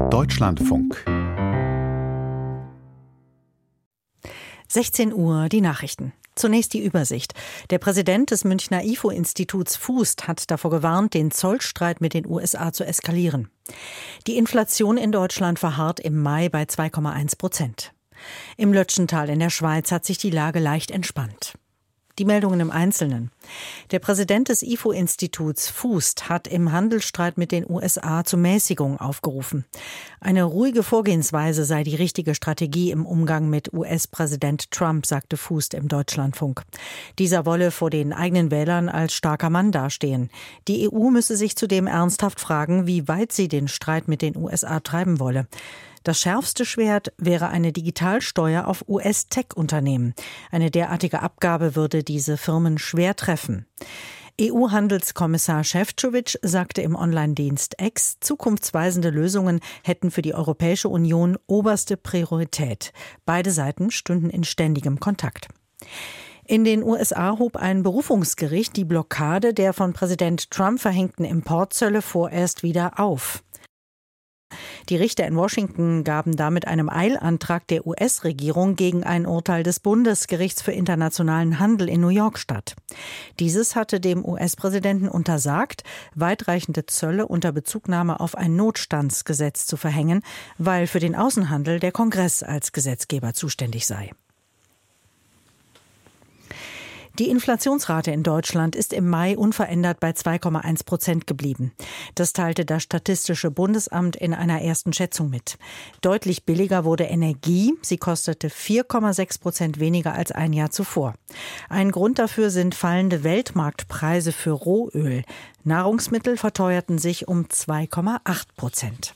Deutschlandfunk. 16 Uhr, die Nachrichten. Zunächst die Übersicht. Der Präsident des Münchner IFO-Instituts Fußt hat davor gewarnt, den Zollstreit mit den USA zu eskalieren. Die Inflation in Deutschland verharrt im Mai bei 2,1%. Im Lötschental in der Schweiz hat sich die Lage leicht entspannt. Die Meldungen im Einzelnen. Der Präsident des IFO-Instituts Fußt hat im Handelsstreit mit den USA zu Mäßigung aufgerufen. Eine ruhige Vorgehensweise sei die richtige Strategie im Umgang mit US-Präsident Trump, sagte Fußt im Deutschlandfunk. Dieser wolle vor den eigenen Wählern als starker Mann dastehen. Die EU müsse sich zudem ernsthaft fragen, wie weit sie den Streit mit den USA treiben wolle. Das schärfste Schwert wäre eine Digitalsteuer auf US-Tech-Unternehmen. Eine derartige Abgabe würde diese Firmen schwer treffen. EU-Handelskommissar Šefčovič sagte im Online-Dienst X, zukunftsweisende Lösungen hätten für die Europäische Union oberste Priorität. Beide Seiten stünden in ständigem Kontakt. In den USA hob ein Berufungsgericht die Blockade der von Präsident Trump verhängten Importzölle vorerst wieder auf. Die Richter in Washington gaben damit einem Eilantrag der US-Regierung gegen ein Urteil des Bundesgerichts für internationalen Handel in New York statt. Dieses hatte dem US-Präsidenten untersagt, weitreichende Zölle unter Bezugnahme auf ein Notstandsgesetz zu verhängen, weil für den Außenhandel der Kongress als Gesetzgeber zuständig sei. Die Inflationsrate in Deutschland ist im Mai unverändert bei 2,1% geblieben. Das teilte das Statistische Bundesamt in einer ersten Schätzung mit. Deutlich billiger wurde Energie. Sie kostete 4,6% weniger als ein Jahr zuvor. Ein Grund dafür sind fallende Weltmarktpreise für Rohöl. Nahrungsmittel verteuerten sich um 2,8%.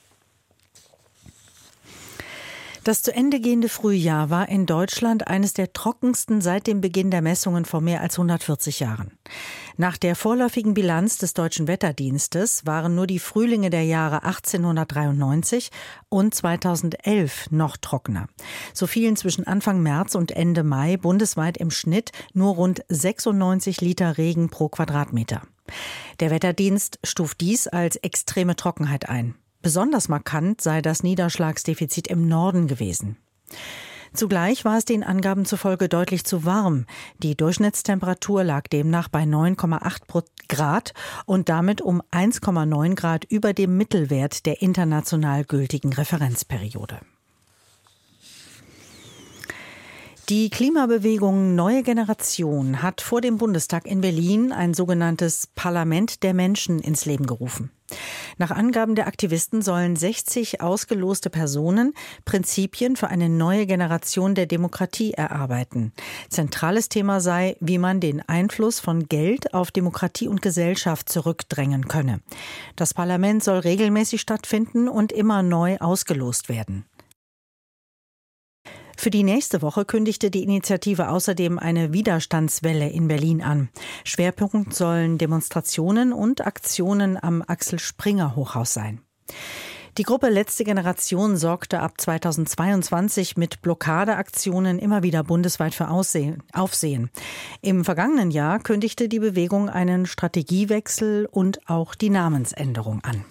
Das zu Ende gehende Frühjahr war in Deutschland eines der trockensten seit dem Beginn der Messungen vor mehr als 140 Jahren. Nach der vorläufigen Bilanz des Deutschen Wetterdienstes waren nur die Frühlinge der Jahre 1893 und 2011 noch trockener. So fielen zwischen Anfang März und Ende Mai bundesweit im Schnitt nur rund 96 Liter Regen pro Quadratmeter. Der Wetterdienst stuft dies als extreme Trockenheit ein. Besonders markant sei das Niederschlagsdefizit im Norden gewesen. Zugleich war es den Angaben zufolge deutlich zu warm. Die Durchschnittstemperatur lag demnach bei 9,8 Grad und damit um 1,9 Grad über dem Mittelwert der international gültigen Referenzperiode. Die Klimabewegung Neue Generation hat vor dem Bundestag in Berlin ein sogenanntes Parlament der Menschen ins Leben gerufen. Nach Angaben der Aktivisten sollen 60 ausgeloste Personen Prinzipien für eine neue Generation der Demokratie erarbeiten. Zentrales Thema sei, wie man den Einfluss von Geld auf Demokratie und Gesellschaft zurückdrängen könne. Das Parlament soll regelmäßig stattfinden und immer neu ausgelost werden. Für die nächste Woche kündigte die Initiative außerdem eine Widerstandswelle in Berlin an. Schwerpunkt sollen Demonstrationen und Aktionen am Axel-Springer-Hochhaus sein. Die Gruppe Letzte Generation sorgte ab 2022 mit Blockadeaktionen immer wieder bundesweit für Aufsehen. Im vergangenen Jahr kündigte die Bewegung einen Strategiewechsel und auch die Namensänderung an.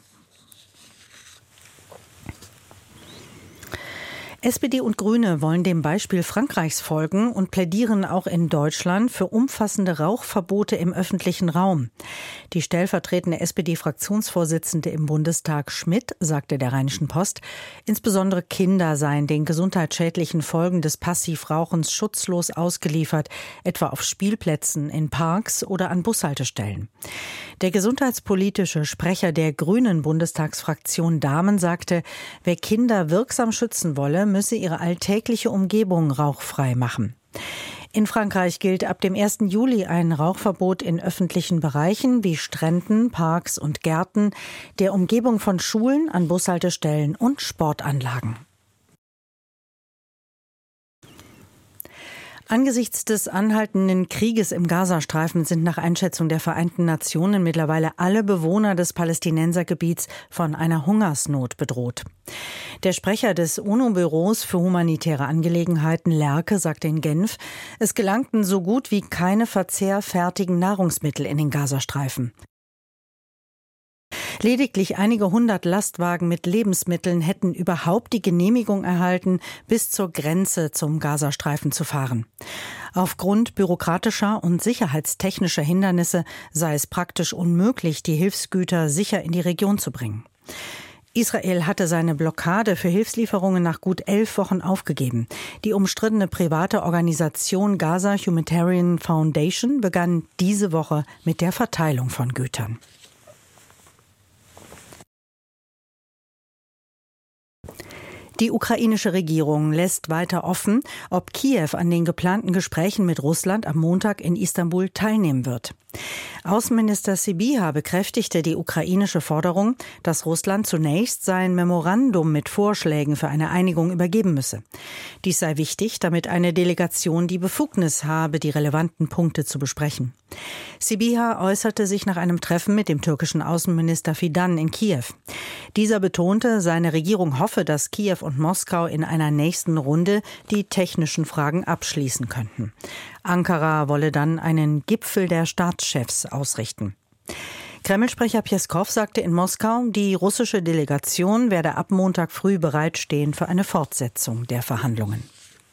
SPD und Grüne wollen dem Beispiel Frankreichs folgen und plädieren auch in Deutschland für umfassende Rauchverbote im öffentlichen Raum. Die stellvertretende SPD-Fraktionsvorsitzende im Bundestag Schmidt sagte der Rheinischen Post, insbesondere Kinder seien den gesundheitsschädlichen Folgen des Passivrauchens schutzlos ausgeliefert, etwa auf Spielplätzen, in Parks oder an Bushaltestellen. Der gesundheitspolitische Sprecher der Grünen Bundestagsfraktion Dahmen sagte, wer Kinder wirksam schützen wolle, müsse ihre alltägliche Umgebung rauchfrei machen. In Frankreich gilt ab dem 1. Juli ein Rauchverbot in öffentlichen Bereichen wie Stränden, Parks und Gärten, der Umgebung von Schulen, an Bushaltestellen und Sportanlagen. Angesichts des anhaltenden Krieges im Gazastreifen sind nach Einschätzung der Vereinten Nationen mittlerweile alle Bewohner des Palästinensergebiets von einer Hungersnot bedroht. Der Sprecher des UNO-Büros für humanitäre Angelegenheiten, Lerke, sagte in Genf, es gelangten so gut wie keine verzehrfertigen Nahrungsmittel in den Gazastreifen. Lediglich einige hundert Lastwagen mit Lebensmitteln hätten überhaupt die Genehmigung erhalten, bis zur Grenze zum Gazastreifen zu fahren. Aufgrund bürokratischer und sicherheitstechnischer Hindernisse sei es praktisch unmöglich, die Hilfsgüter sicher in die Region zu bringen. Israel hatte seine Blockade für Hilfslieferungen nach gut 11 Wochen aufgegeben. Die umstrittene private Organisation Gaza Humanitarian Foundation begann diese Woche mit der Verteilung von Gütern. Die ukrainische Regierung lässt weiter offen, ob Kiew an den geplanten Gesprächen mit Russland am Montag in Istanbul teilnehmen wird. Außenminister Sybiha bekräftigte die ukrainische Forderung, dass Russland zunächst sein Memorandum mit Vorschlägen für eine Einigung übergeben müsse. Dies sei wichtig, damit eine Delegation die Befugnis habe, die relevanten Punkte zu besprechen. Sybiha äußerte sich nach einem Treffen mit dem türkischen Außenminister Fidan in Kiew. Dieser betonte, seine Regierung hoffe, dass Kiew und Moskau in einer nächsten Runde die technischen Fragen abschließen könnten. Ankara wolle dann einen Gipfel der Staatschefs ausrichten. Kreml-Sprecher Pjeskow sagte in Moskau, die russische Delegation werde ab Montag früh bereitstehen für eine Fortsetzung der Verhandlungen.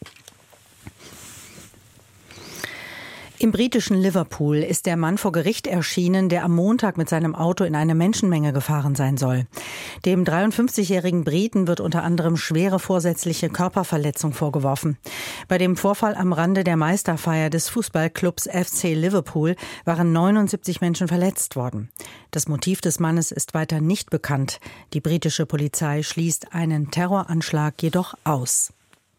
Im britischen Liverpool ist der Mann vor Gericht erschienen, der am Montag mit seinem Auto in eine Menschenmenge gefahren sein soll. Dem 53-jährigen Briten wird unter anderem schwere vorsätzliche Körperverletzung vorgeworfen. Bei dem Vorfall am Rande der Meisterfeier des Fußballclubs FC Liverpool waren 79 Menschen verletzt worden. Das Motiv des Mannes ist weiter nicht bekannt. Die britische Polizei schließt einen Terroranschlag jedoch aus.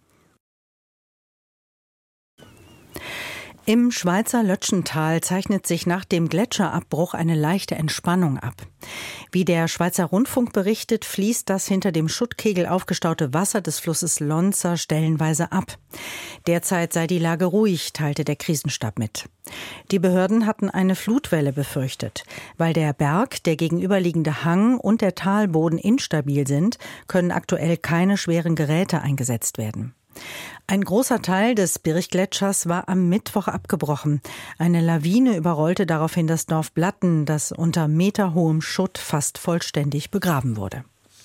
Im Schweizer Lötschental zeichnet sich nach dem Gletscherabbruch eine leichte Entspannung ab. Wie der Schweizer Rundfunk berichtet, fließt das hinter dem Schuttkegel aufgestaute Wasser des Flusses Lonza stellenweise ab. Derzeit sei die Lage ruhig, teilte der Krisenstab mit. Die Behörden hatten eine Flutwelle befürchtet. Weil der Berg, der gegenüberliegende Hang und der Talboden instabil sind, können aktuell keine schweren Geräte eingesetzt werden. Ein großer Teil des Birchgletschers war am Mittwoch abgebrochen. Eine Lawine überrollte daraufhin das Dorf Blatten, das unter meterhohem Schutt fast vollständig begraben wurde.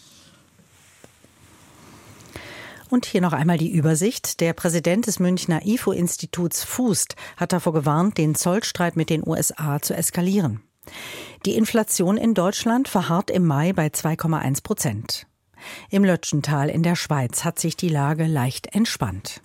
Und hier noch einmal die Übersicht. Der Präsident des Münchner IFO-Instituts Fußt hat davor gewarnt, den Zollstreit mit den USA zu eskalieren. Die Inflation in Deutschland verharrt im Mai bei 2,1%. Im Lötschental in der Schweiz hat sich die Lage leicht entspannt.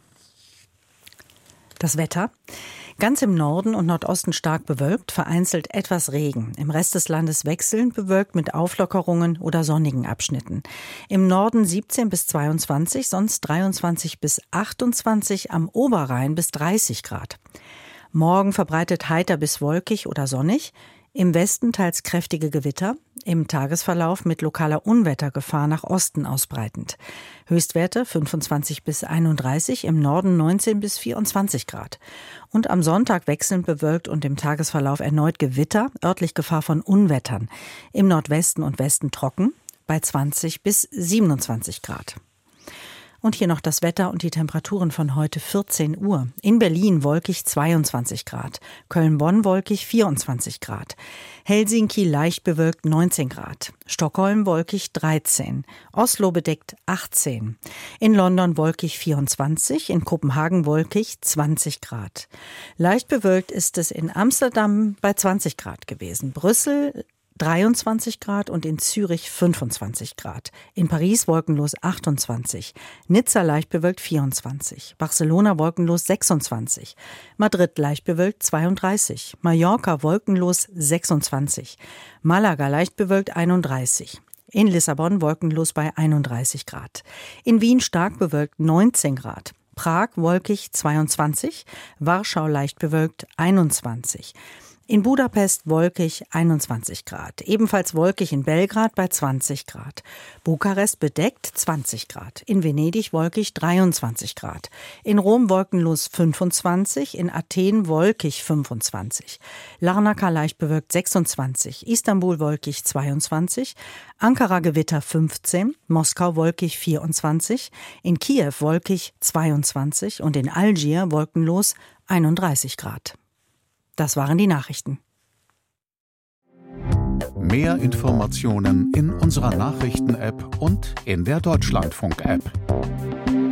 Das Wetter. Ganz im Norden und Nordosten stark bewölkt, vereinzelt etwas Regen. Im Rest des Landes wechselnd bewölkt mit Auflockerungen oder sonnigen Abschnitten. Im Norden 17 bis 22, sonst 23 bis 28, am Oberrhein bis 30 Grad. Morgen verbreitet heiter bis wolkig oder sonnig. Im Westen teils kräftige Gewitter, im Tagesverlauf mit lokaler Unwettergefahr nach Osten ausbreitend. Höchstwerte 25 bis 31, im Norden 19 bis 24 Grad. Und am Sonntag wechselnd bewölkt und im Tagesverlauf erneut Gewitter, örtlich Gefahr von Unwettern. Im Nordwesten und Westen trocken, bei 20 bis 27 Grad. Und hier noch das Wetter und die Temperaturen von heute 14 Uhr. In Berlin wolkig 22 Grad, Köln-Bonn wolkig 24 Grad, Helsinki leicht bewölkt 19 Grad, Stockholm wolkig 13, Oslo bedeckt 18, in London wolkig 24, in Kopenhagen wolkig 20 Grad. Leicht bewölkt ist es in Amsterdam bei 20 Grad gewesen, Brüssel 23 Grad und in Zürich 25 Grad. In Paris wolkenlos 28, Nizza leicht bewölkt 24, Barcelona wolkenlos 26, Madrid leicht bewölkt 32, Mallorca wolkenlos 26, Malaga leicht bewölkt 31. In Lissabon wolkenlos bei 31 Grad. In Wien stark bewölkt 19 Grad. Prag wolkig 22, Warschau leicht bewölkt 21. In Budapest wolkig 21 Grad. Ebenfalls wolkig in Belgrad bei 20 Grad. Bukarest bedeckt 20 Grad. In Venedig wolkig 23 Grad. In Rom wolkenlos 25. In Athen wolkig 25. Larnaca leicht bewölkt 26. Istanbul wolkig 22. Ankara Gewitter 15. Moskau wolkig 24. In Kiew wolkig 22. Und in Algier wolkenlos 31 Grad. Das waren die Nachrichten. Mehr Informationen in unserer Nachrichten-App und in der Deutschlandfunk-App.